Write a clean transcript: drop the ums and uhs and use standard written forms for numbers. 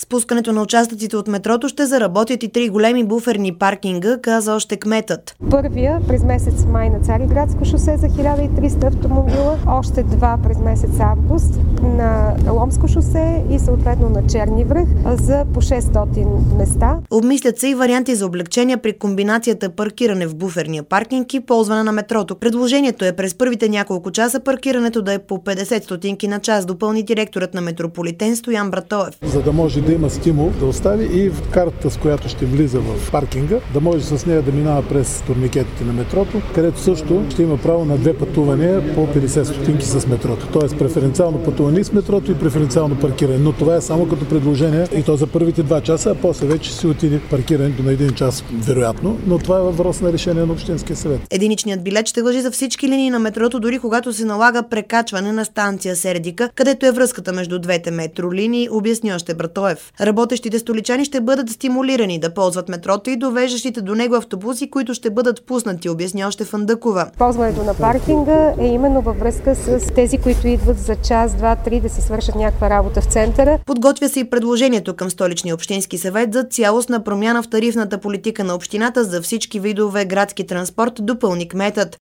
пускането на участъците от метрото ще заработят и 3 големи буферни паркинга, каза още кметът. Първия през месец май на Цариградско шосе за 1300 автомобила, още 2 през месец август на Ломско шосе и съответно на Черни връх за по 600 места. Обмислят се и варианти за облегчения при комбинацията паркиране в буферния паркинг и ползване на метрото. Предложението е през първите няколко часа паркирането да е по 50 стотинки на час, допълни директорът на Метрополитен Стоян Братоев. За да може да има стимул да остави и в картата, с която ще влиза в паркинга, да може с нея да минава през турникетите на метрото, където също ще има право на 2 пътувания по 50 стотинки с метрото. Тоест преференциално пътуване с метрото и преференциално паркиране. Но това е само като предложение и то за първите 2 часа, а после вече си отиде паркирането на 1 час, вероятно, но това е въпрос на решение на Общинския съвет. Единичният билет ще важи за всички линии на метрото, дори когато се налага прекачване на станция Сердика, където е връзката между двете метролинии, обясни още Братоев. Работещите столичани ще бъдат стимулирани да ползват метрото и довеждащите до него автобуси, които ще бъдат пуснати, обясни още Фандъкова. Ползването на паркинга е именно във връзка с тези, които идват за час, 2-3 да си свършат някаква работа в центъра. Подготвя се и предложението към Столичния общински съвет за цялостна промяна в тарифната политика на общината за всички видове градски транспорт, допълни кметът.